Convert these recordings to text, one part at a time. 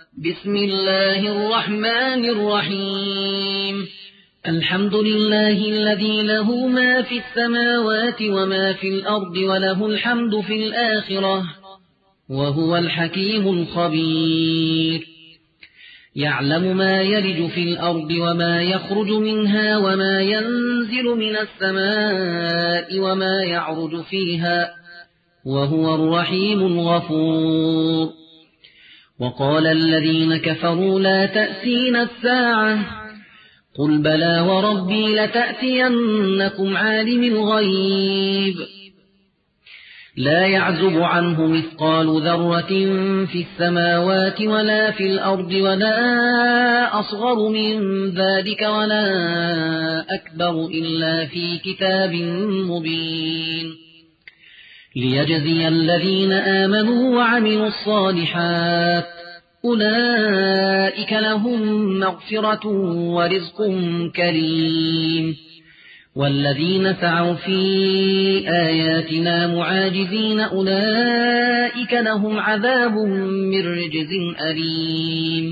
بسم الله الرحمن الرحيم. الحمد لله الذي له ما في السماوات وما في الأرض وله الحمد في الآخرة وهو الحكيم الخبير. يعلم ما يلج في الأرض وما يخرج منها وما ينزل من السماء وما يعرج فيها وهو الرحيم الغفور. وقال الذين كفروا لا تأتينا الساعة قل بلى وربي لتأتينكم عالم الغيب لا يعزب عنه مثقال ذرة في السماوات ولا في الأرض ولا أصغر من ذلك ولا أكبر إلا في كتاب مبين ليجزي الذين آمنوا وعملوا الصالحات أولئك لهم مغفرة ورزق كريم. والذين سعوا في آياتنا معاجزين أولئك لهم عذاب من رجز أليم.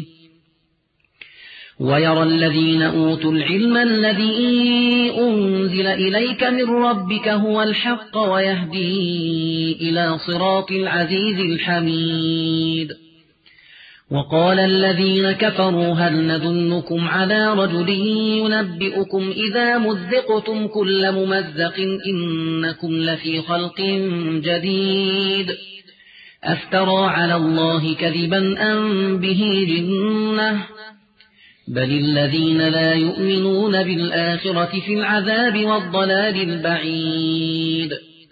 ويرى الذين أوتوا العلم الذي أنزل إليك من ربك هو الحق ويهدي إلى صراط العزيز الحميد. وقال الذين كفروا هل ندلكم على رجل ينبئكم إذا مزقتم كل ممزق إنكم لفي خلق جديد أفترى على الله كذبا أم به جنة بل الذين لا يؤمنون بالآخرة في العذاب والضلال البعيد.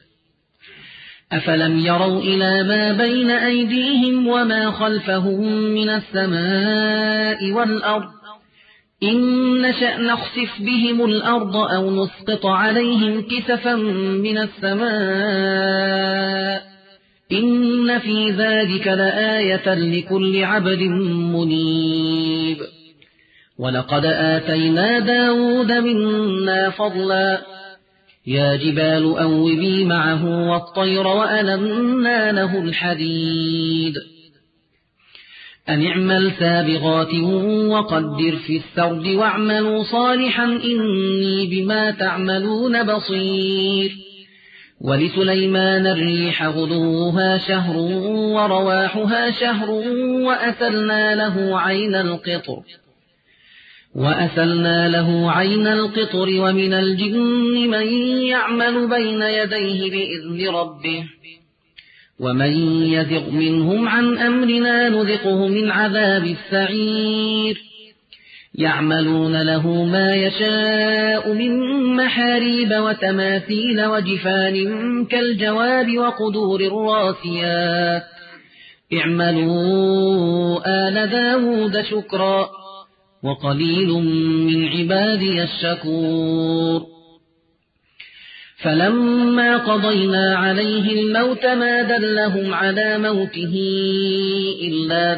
أفلم يروا إلى ما بين أيديهم وما خلفهم من السماء والأرض إن نشأ نخسف بهم الأرض أو نسقط عليهم كسفا من السماء إن في ذلك لآية لكل عبد منيب. ولقد آتينا داود منا فضلا يا جبال أوبي معه والطير وألنا له الحديد أن اعمل سابغات وقدر في السرد واعملوا صالحا إني بما تعملون بصير. ولسليمان الريح غدوها شهر ورواحها شهر وأسلنا له عين القطر ومن الجن من يعمل بين يديه بإذن ربه ومن يزغ منهم عن أمرنا نذقه من عذاب السعير. يعملون له ما يشاء من محاريب وتماثيل وجفان كالجواب وقدور الراسيات اعملوا آل داود شكرا وقليل من عبادي الشكور. فلما قضينا عليه الموت ما دلهم على موته إلا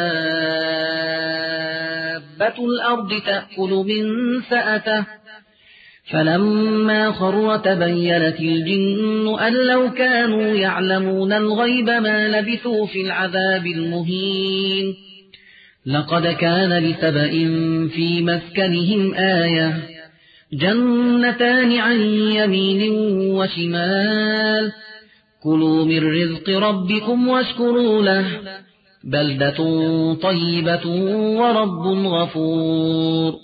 دابة الأرض تأكل من سأته فلما خر تبينت الجن أن لو كانوا يعلمون الغيب ما لبثوا في العذاب المهين. لقد كان لسبإ في مسكنهم آية جنتان عن يمين وشمال كلوا من رزق ربكم واشكروا له بلدة طيبة ورب غفور.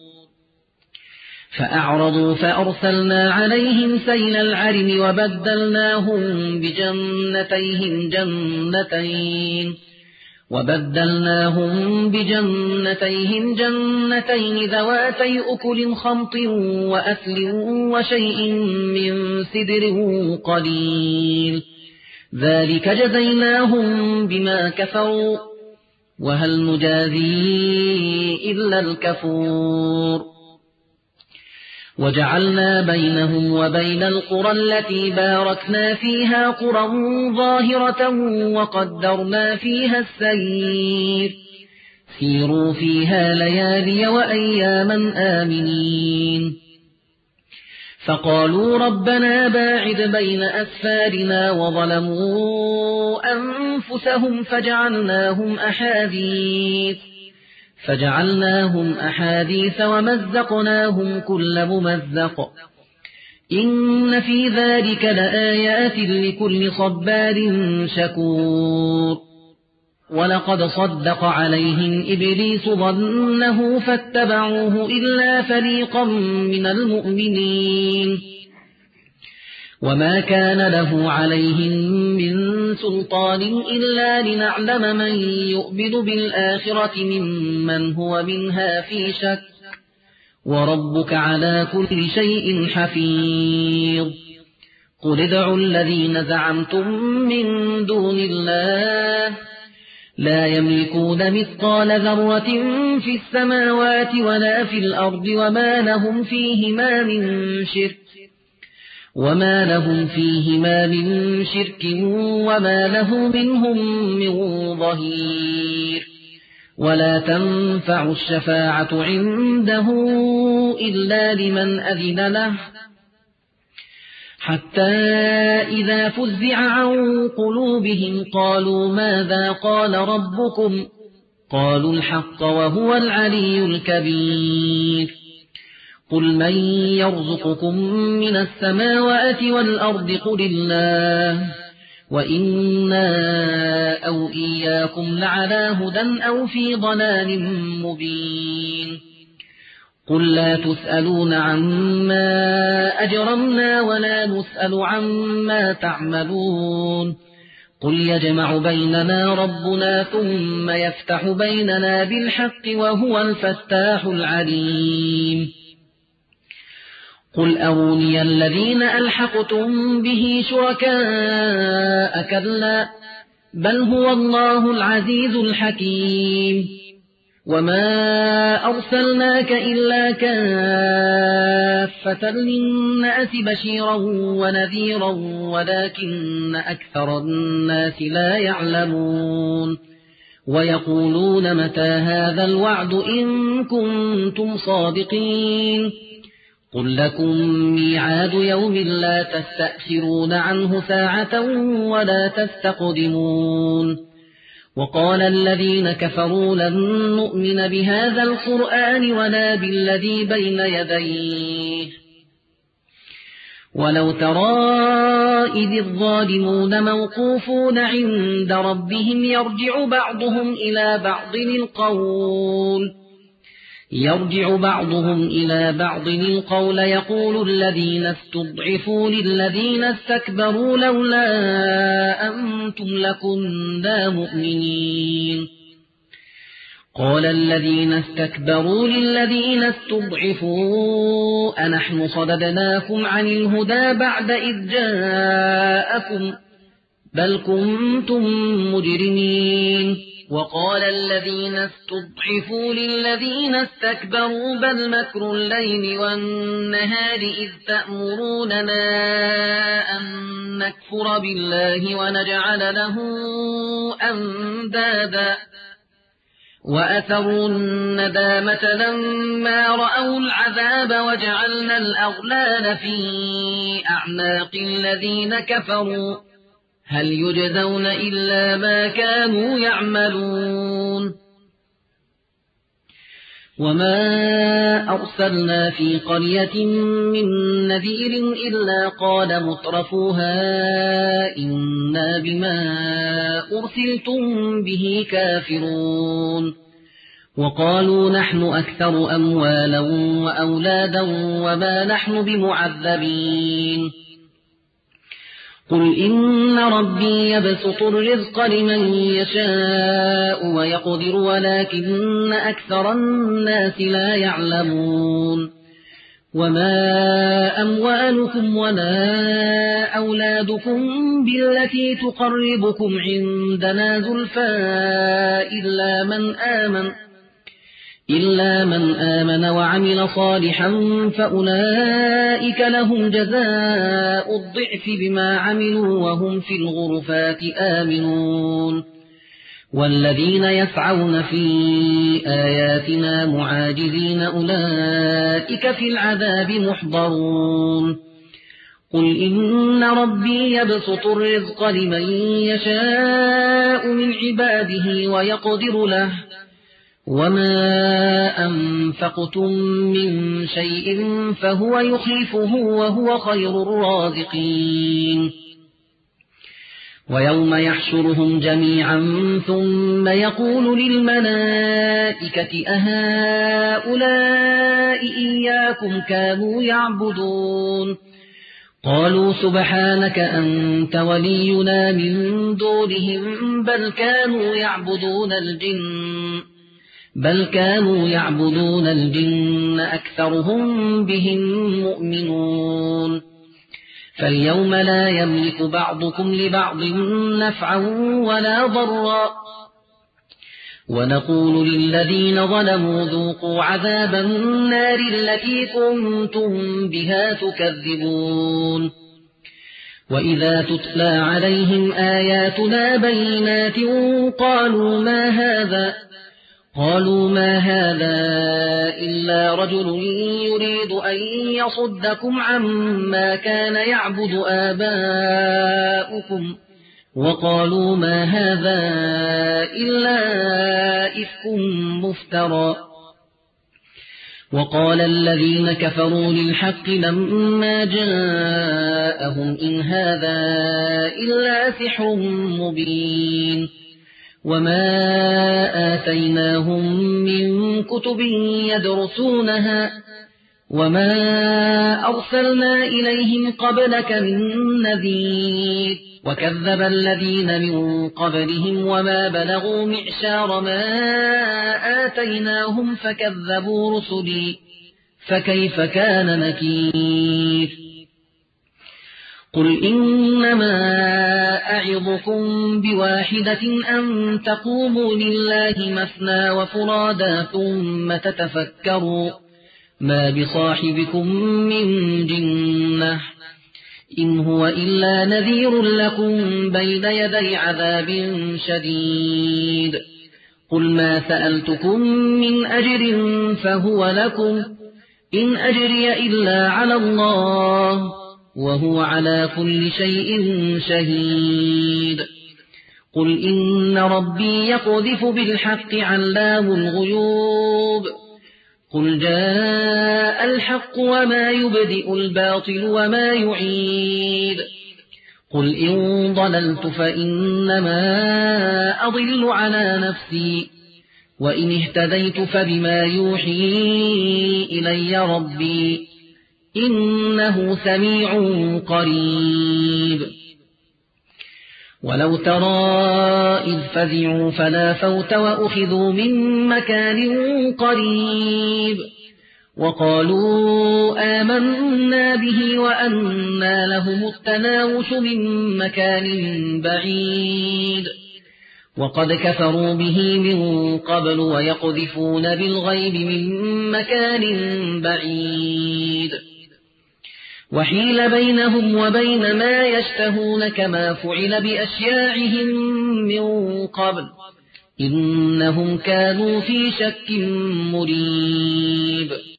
فأعرضوا فأرسلنا عليهم سيل العرم وبدلناهم بجنتيهم جنتين ذواتي أكل خمط وأثل وشيء من سدر قليل ذلك جزيناهم بما كفروا وهل نجازي إلا الكفور. وجعلنا بينهم وبين القرى التي باركنا فيها قرى ظاهرة وقدرنا فيها السير سيروا فيها ليالي وأياما آمنين. فقالوا ربنا باعد بين أسفارنا وظلموا أنفسهم فجعلناهم أحاديث ومزقناهم كل ممزق إن في ذلك لآيات لكل صبار شكور ولقد صدق عليهم إبليس ظنه فاتبعوه إلا فريقا من المؤمنين وما كان له عليهم من سلطان إلا لنعلم من يؤمن بالآخرة ممن هو منها في شك وربك على كل شيء حفيظ قل ادعوا الذين زعمتم من دون الله لا يملكون مثقال ذرة في السماوات ولا في الأرض وما لهم فيهما من شرك وما له منهم من ظهير ولا تنفع الشفاعة عنده إلا لمن أذن له حتى إذا فزع عن قلوبهم قالوا ماذا قال ربكم قالوا الحق وهو العلي الكبير قل من يرزقكم من السماوات والأرض قل الله وإنا أو إياكم لعلى هدى أو في ضلال مبين قل لا تسألون عما أجرمنا ولا نسأل عما تعملون قل يجمع بيننا ربنا ثم يفتح بيننا بالحق وهو الفتاح العليم قل أروني الذين ألحقتم به شركاء كلا بل هو الله العزيز الحكيم وما أرسلناك إلا كافة للناس بشيرا ونذيرا ولكن أكثر الناس لا يعلمون ويقولون متى هذا الوعد إن كنتم صادقين قل لكم ميعاد يوم لا تستأخرون عنه ساعة ولا تستقدمون وقال الذين كفروا لن نؤمن بهذا القرآن ولا بالذي بين يديه ولو ترى إذ الظالمون موقوفون عند ربهم يرجع بعضهم إلى بعض القول يقول الذين استضعفوا للذين استكبروا لولا أنتم لكنا مؤمنين قال الذين استكبروا للذين استضعفوا أنحن صددناكم عن الهدى بعد إذ جاءكم بل كنتم مجرمين وقال الذين استضعفوا للذين استكبروا بل مكر الليل والنهار إذ تأمروننا أن نكفر بالله ونجعل له أندادا وأثروا الندامة لما رأوا العذاب وجعلنا الأغلال في أعناق الذين كفروا هل يجزون إلا ما كانوا يعملون وما أرسلنا في قرية من نذير إلا قال مترفوها إنا بما أرسلتم به كافرون وقالوا نحن أكثر أموالا وأولادا وما نحن بمعذبين قل إن ربي يبسط الرزق لمن يشاء ويقدر ولكن أكثر الناس لا يعلمون وما أموالكم ولا أولادكم بالتي تقربكم عندنا زلفى إلا من آمن وعمل صالحا فأولئك لهم جزاء الضعف بما عملوا وهم في الغرفات آمنون والذين يسعون في آياتنا معاجزين أولئك في العذاب محضرون قل إن ربي يبسط الرزق لمن يشاء من عباده ويقدر له وما أنفقتم من شيء فهو يخلفه وهو خير الرازقين ويوم يحشرهم جميعا ثم يقول للملائكة أهؤلاء إياكم كانوا يعبدون قالوا سبحانك أنت ولينا من دونهم بل كانوا يعبدون الجن أكثرهم بهم مؤمنون فاليوم لا يملك بعضكم لبعض نفعا ولا ضرا ونقول للذين ظلموا ذوقوا عذاب النار التي كنتم بها تكذبون وإذا تتلى عليهم آياتنا بينات قالوا ما هذا إلا رجل يريد أن يصدكم عما كان يعبد آباؤكم وقالوا ما هذا إلا إفك مفترى وقال الذين كفروا للحق لما جاءهم إن هذا إلا سحر مبين وما آتيناهم من كتب يدرسونها وما أرسلنا إليهم قبلك من نذير وكذب الذين من قبلهم وما بلغوا معشار ما آتيناهم فكذبوا رسلي فكيف كان نكير قل إنما أعظكم بواحدة أن تقوموا لله مثنى وفرادا ثم تتفكروا ما بصاحبكم من جنة إن هو إلا نذير لكم بين يدي عذاب شديد قل ما سألتكم من أجر فهو لكم إن أجري إلا على الله وهو على كل شيء شهيد قل إن ربي يقذف بالحق علام الغيوب قل جاء الحق وما يبدئ الباطل وما يعيد قل إن ضللت فإنما أضل على نفسي وإن اهتديت فبما يوحي إلي ربي إنه سميع قريب ولو ترى إذ فزعوا فلا فوت وأخذوا من مكان قريب وقالوا آمنا به وأنى لهم التناوش من مكان بعيد وقد كفروا به من قبل ويقذفون بالغيب من مكان بعيد وحيل بينهم وبين ما يشتهون كما فعل بأشياعهم من قبل إنهم كانوا في شك مريب